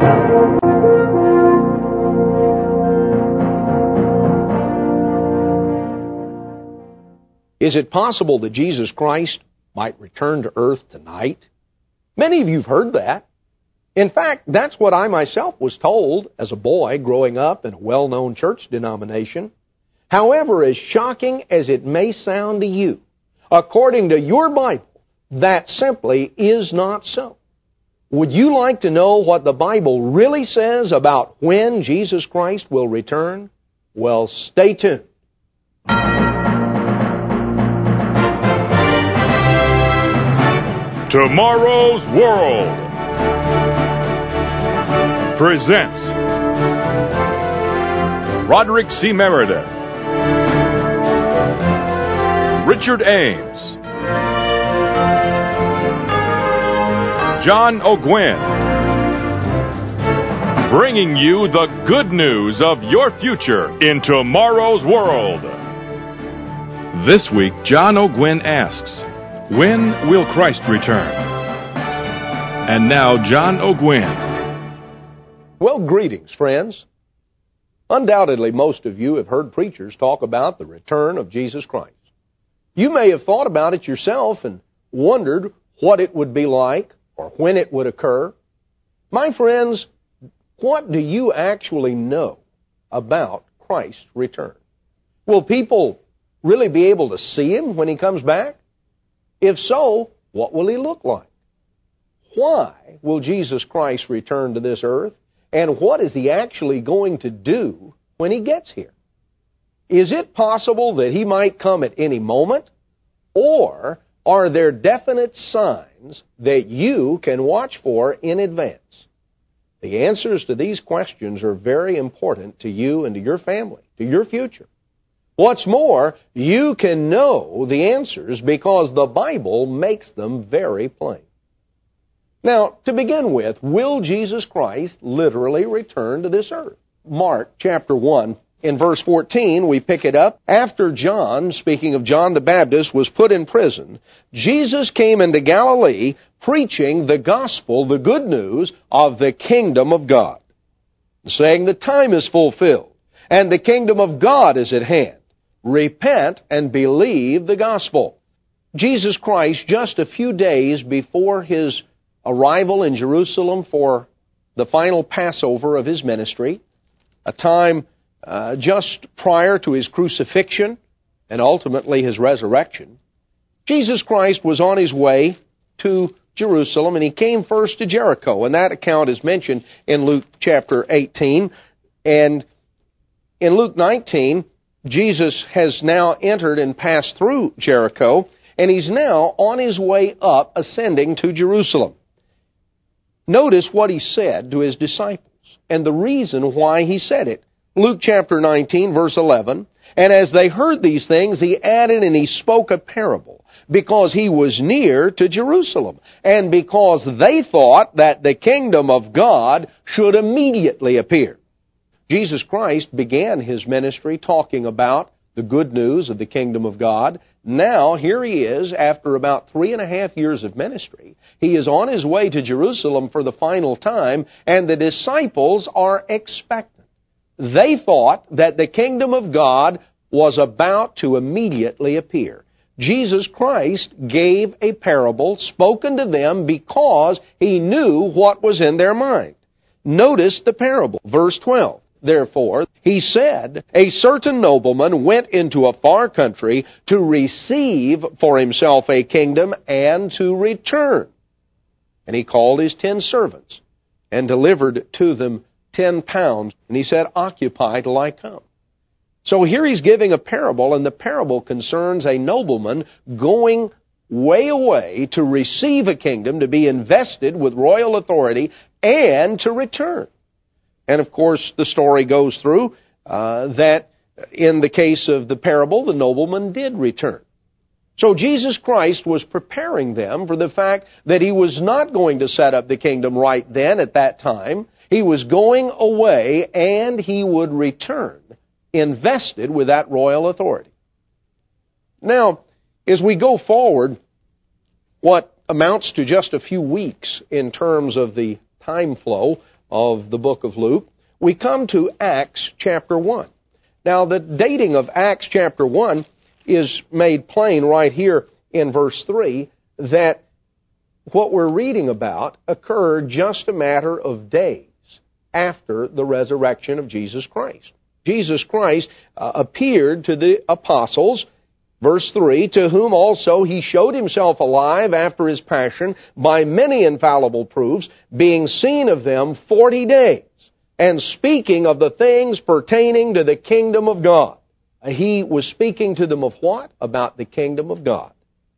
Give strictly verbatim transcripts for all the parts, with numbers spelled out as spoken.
Is it possible that Jesus Christ might return to earth tonight? Many of you have heard that. In fact, that's what I myself was told as a boy growing up in a well-known church denomination. However, as shocking as it may sound to you, according to your Bible, that simply is not so. Would you like to know what the Bible really says about when Jesus Christ will return? Well, stay tuned. Tomorrow's World presents Roderick C. Meredith, Richard Ames, John O'Gwen, bringing you the good news of your future in Tomorrow's World. This week, John O'Gwen asks, when will Christ return? And now, John O'Gwen. Well, greetings, friends. Undoubtedly, most of you have heard preachers talk about the return of Jesus Christ. You may have thought about it yourself and wondered what it would be like or when it would occur. My friends, what do you actually know about Christ's return? Will people really be able to see Him when He comes back? If so, what will He look like? Why will Jesus Christ return to this earth? And what is He actually going to do when He gets here? Is it possible that He might come at any moment? Or are there definite signs that you can watch for in advance? The answers to these questions are very important to you and to your family, to your future. What's more, you can know the answers because the Bible makes them very plain. Now, to begin with, will Jesus Christ literally return to this earth? Mark chapter one, in verse fourteen, we pick it up. After John, speaking of John the Baptist, was put in prison, Jesus came into Galilee preaching the gospel, the good news of the kingdom of God, saying the time is fulfilled and the kingdom of God is at hand. Repent and believe the gospel. Jesus Christ, just a few days before His arrival in Jerusalem for the final Passover of His ministry, a time uh, just prior to His crucifixion and ultimately His resurrection, Jesus Christ was on His way to Jerusalem, and He came first to Jericho, and that account is mentioned in Luke chapter eighteen. And in Luke nineteen, Jesus has now entered and passed through Jericho, and He's now on His way up, ascending to Jerusalem. Notice what He said to His disciples, and the reason why He said it. Luke chapter nineteen, verse eleven, and as they heard these things, He added and He spoke a parable, because He was near to Jerusalem, and because they thought that the kingdom of God should immediately appear. Jesus Christ began His ministry talking about the good news of the kingdom of God. Now, here He is, after about three and a half years of ministry. He is on His way to Jerusalem for the final time, and the disciples are expectant. They thought that the kingdom of God was about to immediately appear. Jesus Christ gave a parable spoken to them because He knew what was in their mind. Notice the parable, verse twelve. Therefore, He said, a certain nobleman went into a far country to receive for himself a kingdom and to return. And he called his ten servants and delivered to them ten pounds. And he said, occupy till I come. So here he's giving a parable, and the parable concerns a nobleman going way away to receive a kingdom, to be invested with royal authority, and to return. And of course, the story goes through uh, that in the case of the parable, the nobleman did return. So Jesus Christ was preparing them for the fact that He was not going to set up the kingdom right then at that time. He was going away, and He would return, invested with that royal authority. Now, as we go forward, what amounts to just a few weeks in terms of the time flow of the book of Luke, we come to Acts chapter one. Now, the dating of Acts chapter one is made plain right here in verse three, that what we're reading about occurred just a matter of days after the resurrection of Jesus Christ. Jesus Christ uh, appeared to the apostles, verse three, to whom also he showed himself alive after his passion by many infallible proofs, being seen of them forty days, and speaking of the things pertaining to the kingdom of God. He was speaking to them of what? About the kingdom of God.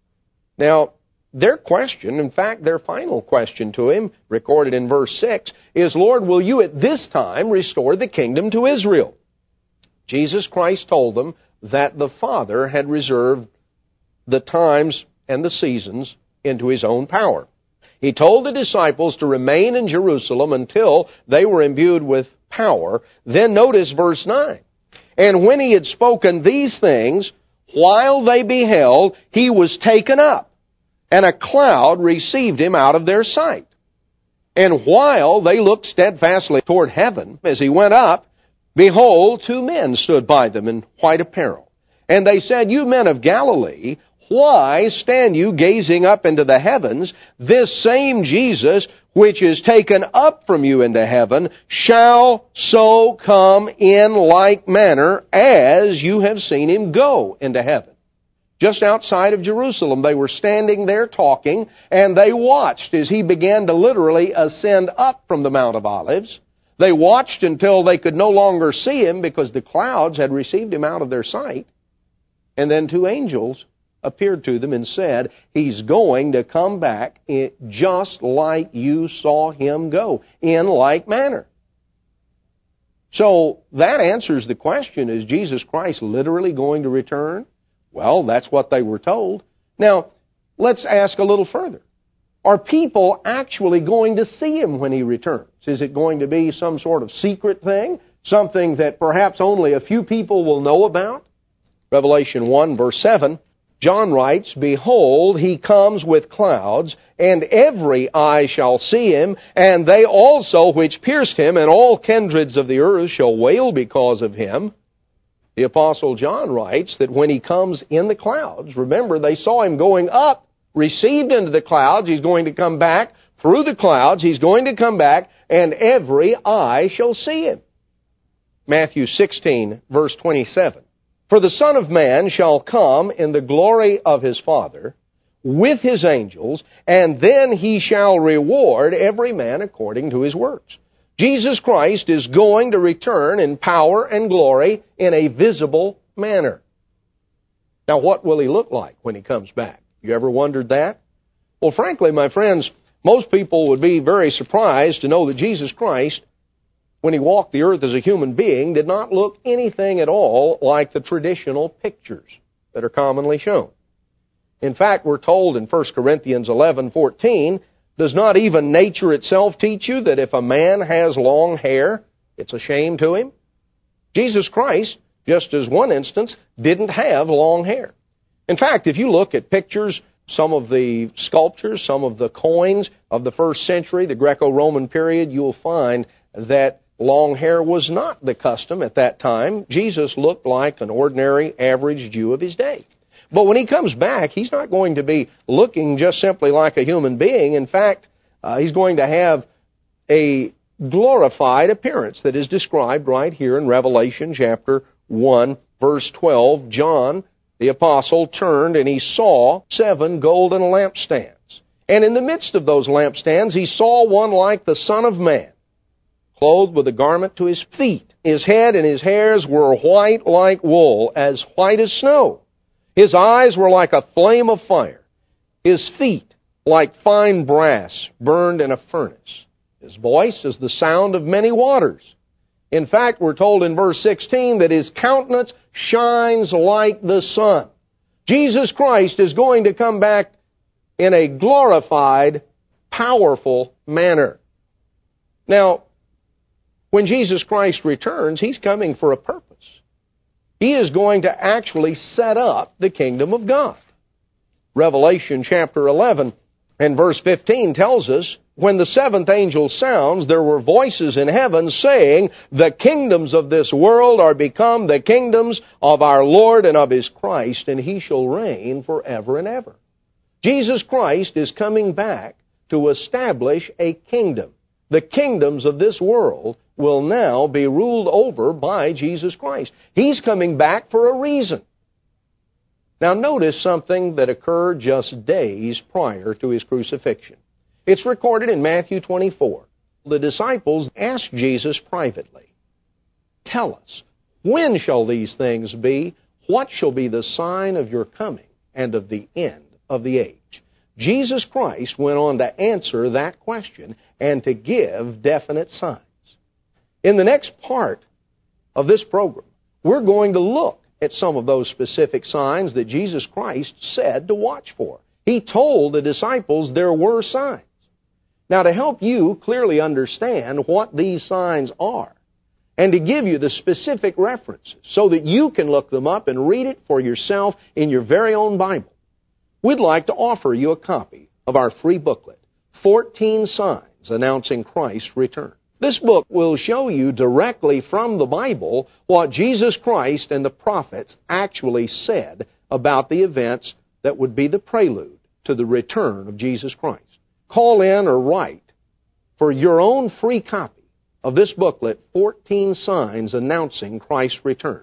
Now, their question, in fact, their final question to him, recorded in verse six, is, Lord, will you at this time restore the kingdom to Israel? Jesus Christ told them that the Father had reserved the times and the seasons into His own power. He told the disciples to remain in Jerusalem until they were imbued with power. Then notice verse nine. And when He had spoken these things, while they beheld, He was taken up, and a cloud received Him out of their sight. And while they looked steadfastly toward heaven as He went up, behold, two men stood by them in white apparel. And they said, You men of Galilee, why stand you gazing up into the heavens? This same Jesus, which is taken up from you into heaven, shall so come in like manner as you have seen Him go into heaven. Just outside of Jerusalem, they were standing there talking, and they watched as He began to literally ascend up from the Mount of Olives. They watched until they could no longer see Him because the clouds had received Him out of their sight. And then two angels appeared to them and said, He's going to come back just like you saw Him go, in like manner. So that answers the question, is Jesus Christ literally going to return? Well, that's what they were told. Now, let's ask a little further. Are people actually going to see Him when He returns? Is it going to be some sort of secret thing? Something that perhaps only a few people will know about? Revelation one, verse seven, John writes, Behold, He comes with clouds, and every eye shall see Him, and they also which pierced Him, and all kindreds of the earth shall wail because of Him. The Apostle John writes that when He comes in the clouds, remember, they saw Him going up, received into the clouds. He's going to come back through the clouds. He's going to come back, and every eye shall see Him. Matthew sixteen, verse twenty-seven. For the Son of Man shall come in the glory of His Father with His angels, and then He shall reward every man according to his works. Jesus Christ is going to return in power and glory in a visible manner. Now, what will He look like when He comes back? You ever wondered that? Well, frankly, my friends, most people would be very surprised to know that Jesus Christ, when He walked the earth as a human being, did not look anything at all like the traditional pictures that are commonly shown. In fact, we're told in First Corinthians eleven fourteen, does not even nature itself teach you that if a man has long hair, it's a shame to him? Jesus Christ, just as one instance, didn't have long hair. In fact, if you look at pictures, some of the sculptures, some of the coins of the first century, the Greco-Roman period, you'll find that long hair was not the custom at that time. Jesus looked like an ordinary, average Jew of his day. But when He comes back, He's not going to be looking just simply like a human being. In fact, uh, He's going to have a glorified appearance that is described right here in Revelation chapter one, verse twelve. John, the apostle, turned and he saw seven golden lampstands. And in the midst of those lampstands, he saw one like the Son of Man, clothed with a garment to his feet. His head and his hairs were white like wool, as white as snow. His eyes were like a flame of fire. His feet like fine brass burned in a furnace. His voice is the sound of many waters. In fact, we're told in verse sixteen that His countenance shines like the sun. Jesus Christ is going to come back in a glorified, powerful manner. Now, when Jesus Christ returns, He's coming for a purpose. He is going to actually set up the kingdom of God. Revelation chapter eleven and verse fifteen tells us when the seventh angel sounds, there were voices in heaven saying, the kingdoms of this world are become the kingdoms of our Lord and of His Christ, and He shall reign forever and ever. Jesus Christ is coming back to establish a kingdom. The kingdoms of this world will now be ruled over by Jesus Christ. He's coming back for a reason. Now notice something that occurred just days prior to His crucifixion. It's recorded in Matthew twenty-four. The disciples asked Jesus privately, tell us, when shall these things be? What shall be the sign of your coming and of the end of the age? Jesus Christ went on to answer that question and to give definite signs. In the next part of this program, we're going to look at some of those specific signs that Jesus Christ said to watch for. He told the disciples there were signs. Now, to help you clearly understand what these signs are, and to give you the specific references so that you can look them up and read it for yourself in your very own Bible, we'd like to offer you a copy of our free booklet, fourteen Signs Announcing Christ's Return. This book will show you directly from the Bible what Jesus Christ and the prophets actually said about the events that would be the prelude to the return of Jesus Christ. Call in or write for your own free copy of this booklet, fourteen Signs Announcing Christ's Return.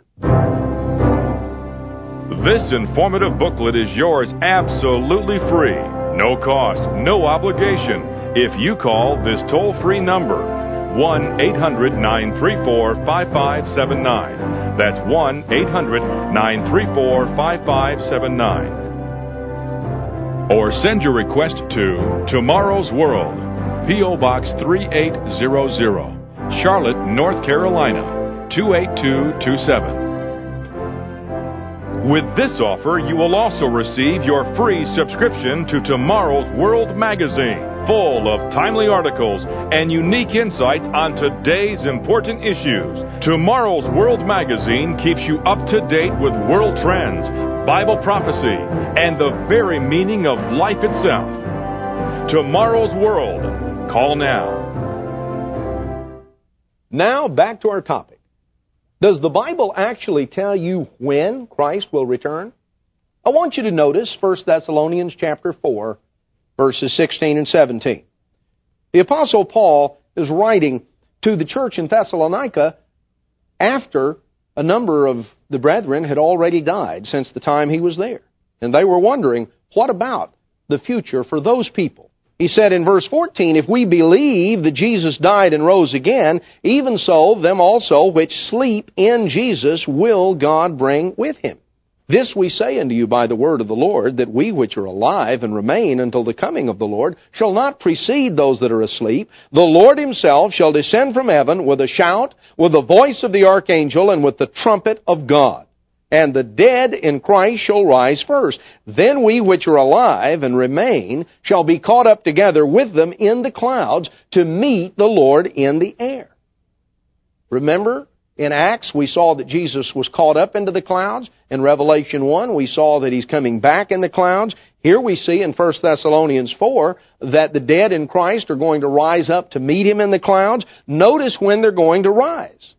This informative booklet is yours absolutely free. No cost, no obligation. If you call this toll-free number, one eight hundred nine three four five five seven nine. That's one eight hundred nine three four five five seven nine. Or send your request to Tomorrow's World, P O Box three eight zero zero, Charlotte, North Carolina, two eight two two seven. With this offer, you will also receive your free subscription to Tomorrow's World magazine, full of timely articles and unique insights on today's important issues. Tomorrow's World magazine keeps you up to date with world trends, Bible prophecy, and the very meaning of life itself. Tomorrow's World. Call now. Now, back to our topic. Does the Bible actually tell you when Christ will return? I want you to notice First Thessalonians chapter four, verses sixteen and seventeen. The Apostle Paul is writing to the church in Thessalonica after a number of the brethren had already died since the time he was there. And they were wondering, what about the future for those people? He said in verse fourteen, if we believe that Jesus died and rose again, even so them also which sleep in Jesus will God bring with Him. This we say unto you by the word of the Lord, that we which are alive and remain until the coming of the Lord shall not precede those that are asleep. The Lord Himself shall descend from heaven with a shout, with the voice of the archangel, and with the trumpet of God. And the dead in Christ shall rise first. Then we which are alive and remain shall be caught up together with them in the clouds to meet the Lord in the air. Remember, in Acts we saw that Jesus was caught up into the clouds. In Revelation one we saw that He's coming back in the clouds. Here we see in First Thessalonians four that the dead in Christ are going to rise up to meet Him in the clouds. Notice when they're going to rise.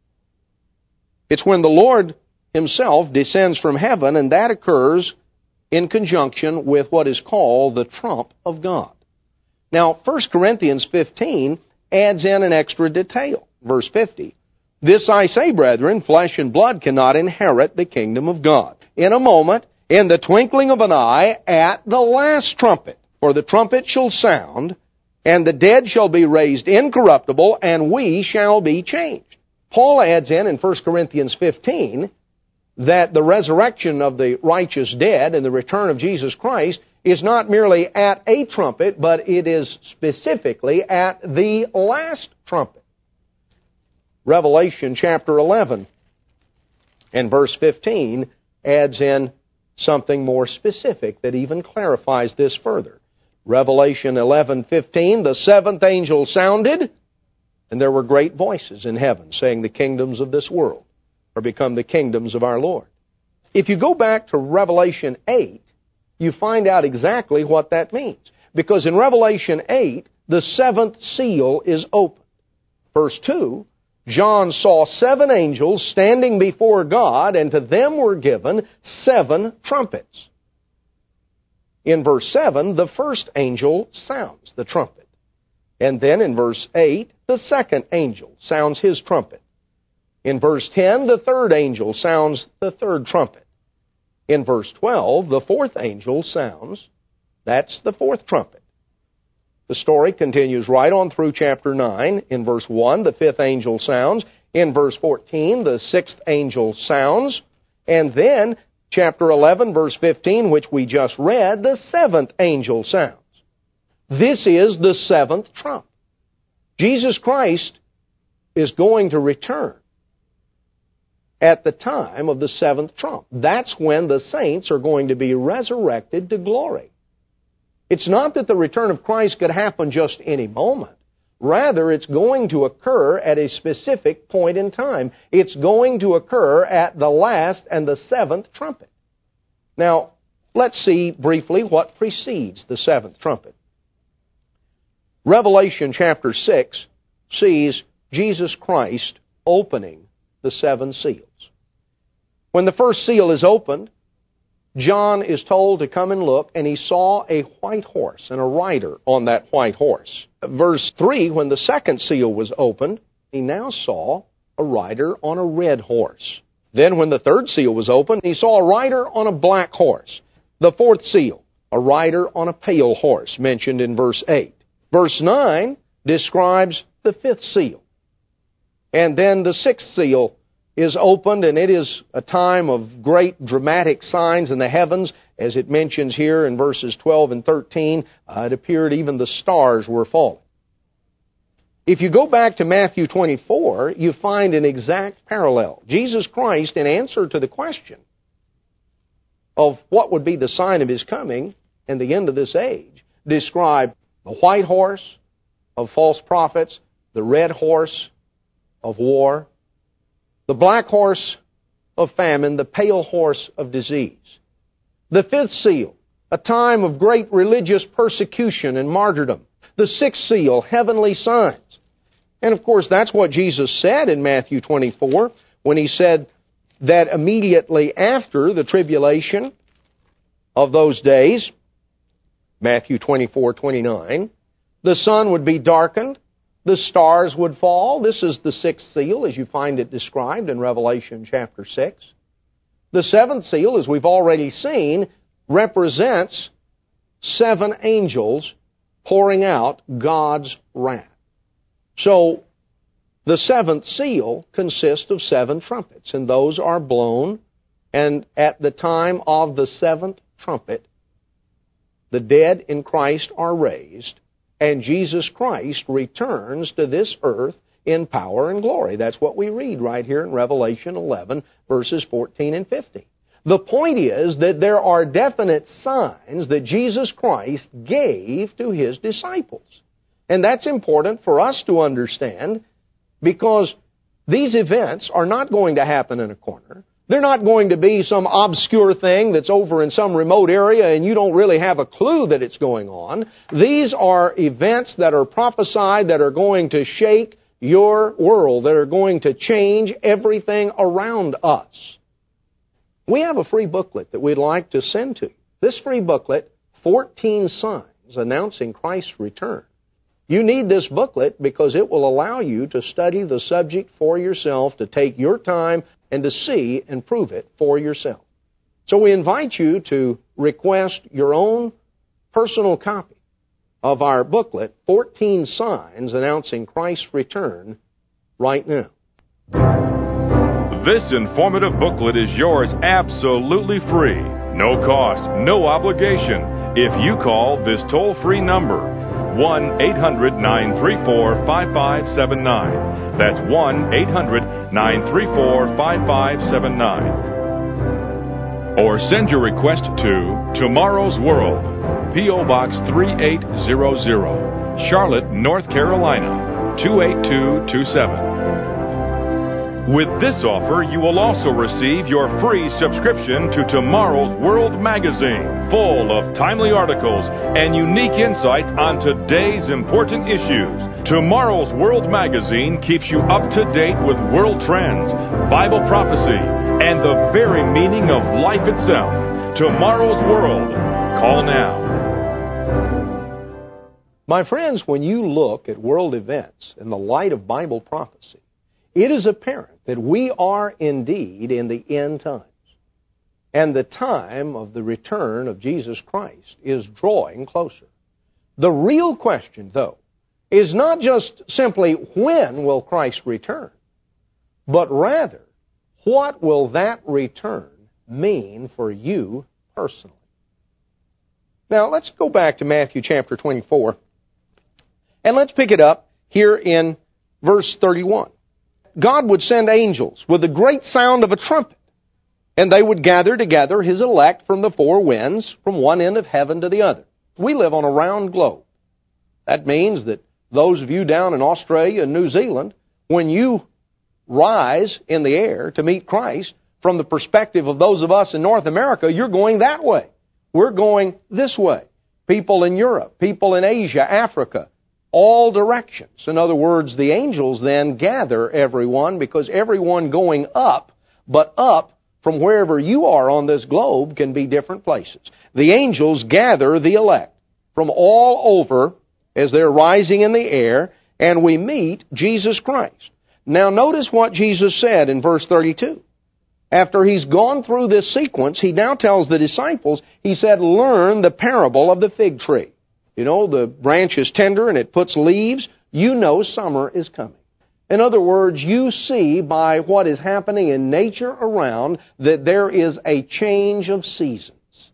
It's when the Lord Himself descends from heaven, and that occurs in conjunction with what is called the trump of God. Now, First Corinthians fifteen adds in an extra detail. Verse fifty, this I say, brethren, flesh and blood cannot inherit the kingdom of God. In a moment, in the twinkling of an eye, at the last trumpet, for the trumpet shall sound, and the dead shall be raised incorruptible, and we shall be changed. Paul adds in in First Corinthians fifteen that the resurrection of the righteous dead and the return of Jesus Christ is not merely at a trumpet, but it is specifically at the last trumpet. Revelation chapter eleven and verse fifteen adds in something more specific that even clarifies this further. Revelation eleven fifteen, the seventh angel sounded, and there were great voices in heaven saying, the kingdoms of this world are become the kingdoms of our Lord. If you go back to Revelation eight, you find out exactly what that means. Because in Revelation eight, the seventh seal is opened. Verse two, John saw seven angels standing before God, and to them were given seven trumpets. In verse seven, the first angel sounds the trumpet. And then in verse eight, the second angel sounds his trumpet. In verse ten, the third angel sounds the third trumpet. In verse twelve, the fourth angel sounds, that's the fourth trumpet. The story continues right on through chapter nine. In verse one, the fifth angel sounds. In verse fourteen, the sixth angel sounds. And then, chapter eleven, verse fifteen, which we just read, the seventh angel sounds. This is the seventh trump. Jesus Christ is going to return at the time of the seventh trump. That's when the saints are going to be resurrected to glory. It's not that the return of Christ could happen just any moment. Rather, it's going to occur at a specific point in time. It's going to occur at the last and the seventh trumpet. Now, let's see briefly what precedes the seventh trumpet. Revelation chapter six sees Jesus Christ opening the seven seals. When the first seal is opened, John is told to come and look, and he saw a white horse and a rider on that white horse. Verse three, when the second seal was opened, he now saw a rider on a red horse. Then when the third seal was opened, he saw a rider on a black horse. The fourth seal, a rider on a pale horse, mentioned in verse eight. Verse nine describes the fifth seal. And then the sixth seal is opened, and it is a time of great dramatic signs in the heavens. As it mentions here in verses twelve and thirteen, uh, it appeared even the stars were falling. If you go back to Matthew twenty-four, you find an exact parallel. Jesus Christ, in answer to the question of what would be the sign of His coming and the end of this age, described the white horse of false prophets, the red horse of war, the black horse of famine, the pale horse of disease. The fifth seal, a time of great religious persecution and martyrdom. The sixth seal, heavenly signs. And of course, that's what Jesus said in Matthew twenty-four, when He said that immediately after the tribulation of those days, Matthew twenty-four twenty-nine, the sun would be darkened, the stars would fall. This is the sixth seal, as you find it described in Revelation chapter six. The seventh seal, as we've already seen, represents seven angels pouring out God's wrath. So, the seventh seal consists of seven trumpets, and those are blown, and at the time of the seventh trumpet, the dead in Christ are raised, and Jesus Christ returns to this earth in power and glory. That's what we read right here in Revelation eleven, verses fourteen and fifteen. The point is that there are definite signs that Jesus Christ gave to His disciples. And that's important for us to understand, because these events are not going to happen in a corner. They're not going to be some obscure thing that's over in some remote area and you don't really have a clue that it's going on. These are events that are prophesied that are going to shake your world, that are going to change everything around us. We have a free booklet that we'd like to send to you. This free booklet, fourteen Signs Announcing Christ's Return. You need this booklet because it will allow you to study the subject for yourself, to take your time, and to see and prove it for yourself. So we invite you to request your own personal copy of our booklet, fourteen Signs Announcing Christ's Return, right now. This informative booklet is yours absolutely free. No cost, no obligation. If you call this toll-free number, one eight hundred nine three four five five seven nine. That's one eight hundred nine three four five five seven nine. Or send your request to Tomorrow's World, P O Box three eight zero zero, Charlotte, North Carolina, two eight two two seven. With this offer, you will also receive your free subscription to Tomorrow's World magazine, full of timely articles and unique insights on today's important issues. Tomorrow's World magazine keeps you up to date with world trends, Bible prophecy, and the very meaning of life itself. Tomorrow's World. Call now. My friends, when you look at world events in the light of Bible prophecy, it is apparent that we are indeed in the end times. And the time of the return of Jesus Christ is drawing closer. The real question, though, is not just simply when will Christ return, but rather, what will that return mean for you personally? Now, let's go back to Matthew chapter twenty-four, and let's pick it up here in verse thirty-one. God would send angels with a great sound of a trumpet, and they would gather together His elect from the four winds, from one end of heaven to the other. We live on a round globe. That means that those of you down in Australia and New Zealand, when you rise in the air to meet Christ, from the perspective of those of us in North America, you're going that way. We're going this way. People in Europe, people in Asia, Africa, all directions. In other words, the angels then gather everyone, because everyone going up, but up from wherever you are on this globe can be different places. The angels gather the elect from all over as they're rising in the air, and we meet Jesus Christ. Now notice what Jesus said in verse thirty-two. After He's gone through this sequence, He now tells the disciples, He said, learn the parable of the fig tree. You know, the branch is tender and it puts leaves. You know summer is coming. In other words, you see by what is happening in nature around that there is a change of seasons.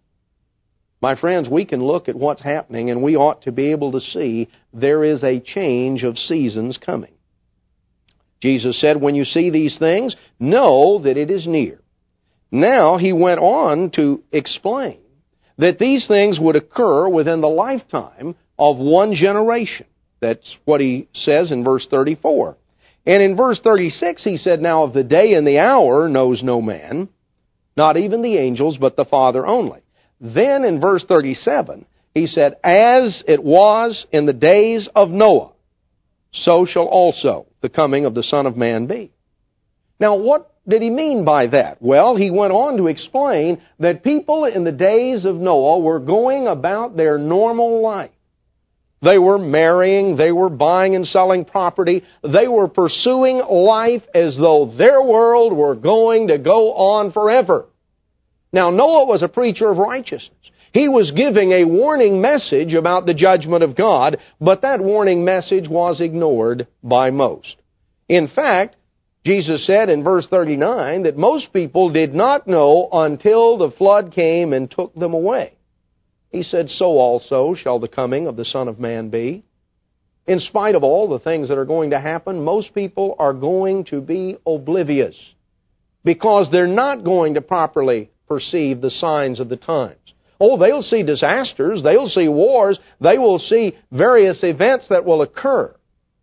My friends, we can look at what's happening and we ought to be able to see there is a change of seasons coming. Jesus said, when you see these things, know that it is near. Now, He went on to explain that these things would occur within the lifetime of one generation. That's what He says in verse thirty-four. And in verse thirty-six, He said, now of the day and the hour knows no man, not even the angels, but the Father only. Then in verse thirty-seven, He said, as it was in the days of Noah, so shall also the coming of the Son of Man be. Now, what did He mean by that? Well, He went on to explain that people in the days of Noah were going about their normal life. They were marrying, they were buying and selling property, they were pursuing life as though their world were going to go on forever. Now, Noah was a preacher of righteousness. He was giving a warning message about the judgment of God, but that warning message was ignored by most. In fact, Jesus said in verse thirty-nine that most people did not know until the flood came and took them away. He said, so also shall the coming of the Son of Man be. In spite of all the things that are going to happen, most people are going to be oblivious because they're not going to properly perceive the signs of the times. Oh, they'll see disasters, they'll see wars, they will see various events that will occur,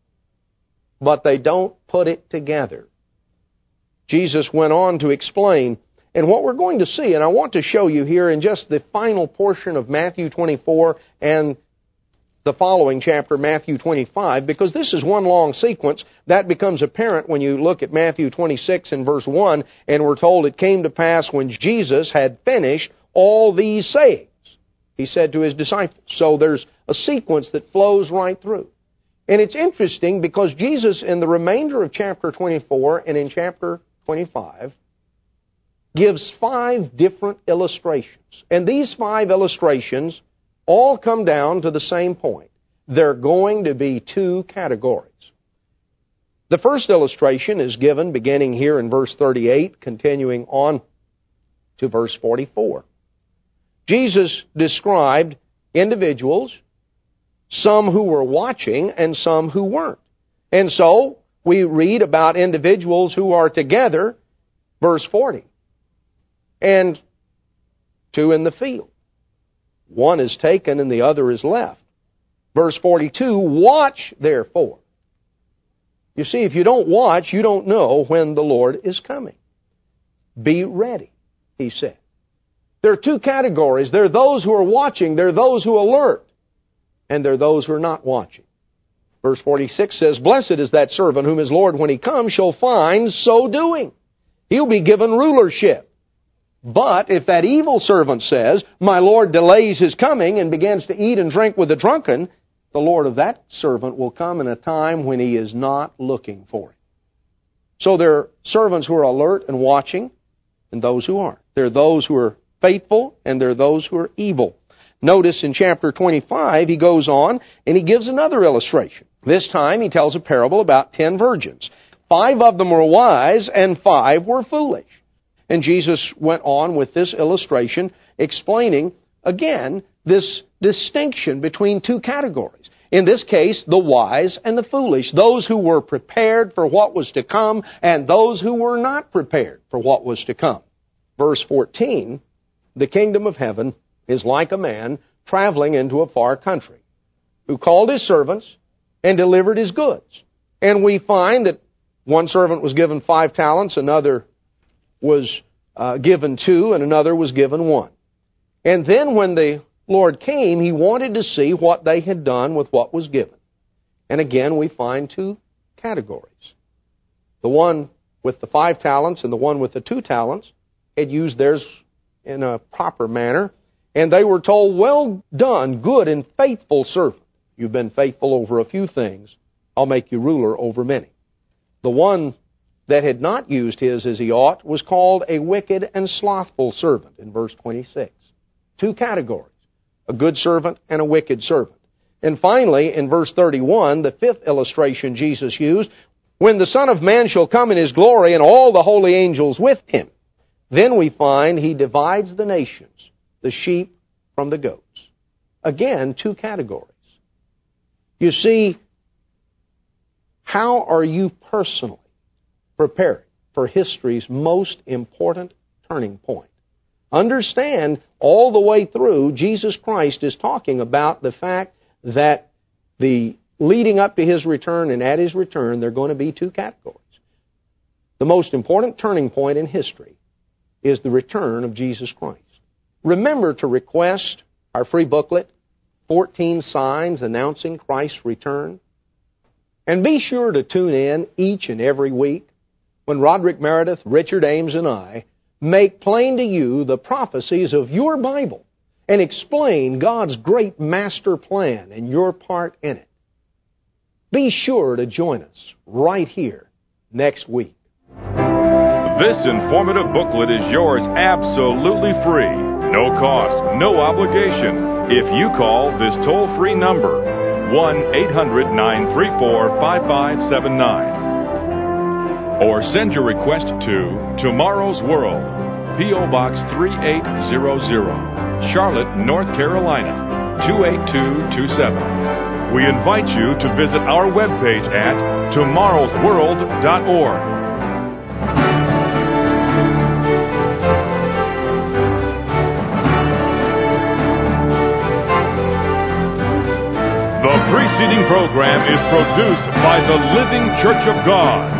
but they don't put it together. Jesus went on to explain, and what we're going to see, and I want to show you here in just the final portion of Matthew twenty-four and the following chapter, Matthew twenty-five, because this is one long sequence. That becomes apparent when you look at Matthew twenty-six and verse one, and we're told it came to pass when Jesus had finished all these sayings, He said to His disciples. So there's a sequence that flows right through. And it's interesting because Jesus, in the remainder of chapter twenty-four and in chapter twenty-five, gives five different illustrations. And these five illustrations all come down to the same point. They're going to be two categories. The first illustration is given beginning here in verse thirty-eight, continuing on to verse forty-four. Jesus described individuals, some who were watching and some who weren't. And so we read about individuals who are together, verse forty, and two in the field. One is taken and the other is left. Verse forty-two, watch therefore, You see, if you don't watch, you don't know when the Lord is coming. Be ready, he said. There are two categories. There are those who are watching, there are those who are alert, and there are those who are not watching. Verse forty-six says, "Blessed is that servant whom his Lord, when he comes, shall find so doing. He'll be given rulership. But if that evil servant says, 'My Lord delays his coming,' and begins to eat and drink with the drunken, the Lord of that servant will come in a time when he is not looking for him." So there are servants who are alert and watching, and those who aren't. There are those who are faithful, and there are those who are evil. Notice in chapter twenty-five, he goes on, and he gives another illustration. This time, he tells a parable about ten virgins. Five of them were wise, and five were foolish. And Jesus went on with this illustration, explaining, again, this distinction between two categories. In this case, the wise and the foolish, those who were prepared for what was to come, and those who were not prepared for what was to come. Verse fourteen, "The kingdom of heaven is like a man traveling into a far country, who called his servants and delivered his goods." And we find that one servant was given five talents, another was uh, given two, and another was given one. And then when the Lord came, he wanted to see what they had done with what was given. And again, we find two categories. The one with the five talents and the one with the two talents had used theirs in a proper manner, and they were told, "Well done, good and faithful servant. You've been faithful over a few things. I'll make you ruler over many." The one that had not used his as he ought was called a wicked and slothful servant in verse twenty-six. Two categories, a good servant and a wicked servant. And finally, in verse thirty-one, the fifth illustration Jesus used, "When the Son of Man shall come in his glory and all the holy angels with him, then we find he divides the nations, the sheep from the goats." Again, two categories. You see, how are you personally preparing for history's most important turning point? Understand, all the way through, Jesus Christ is talking about the fact that the leading up to His return and at His return, there are going to be two categories. The most important turning point in history is the return of Jesus Christ. Remember to request our free booklet, fourteen Signs Announcing Christ's Return. And be sure to tune in each and every week when Roderick Meredith, Richard Ames, and I make plain to you the prophecies of your Bible and explain God's great master plan and your part in it. Be sure to join us right here next week. This informative booklet is yours absolutely free, no cost, no obligation, if you call this toll-free number, one eight hundred, nine three four, five five seven nine. Or send your request to Tomorrow's World, P O Box three eight zero zero, Charlotte, North Carolina, two eight two two seven. We invite you to visit our webpage at tomorrows world dot org. The preceding program is produced by the Living Church of God.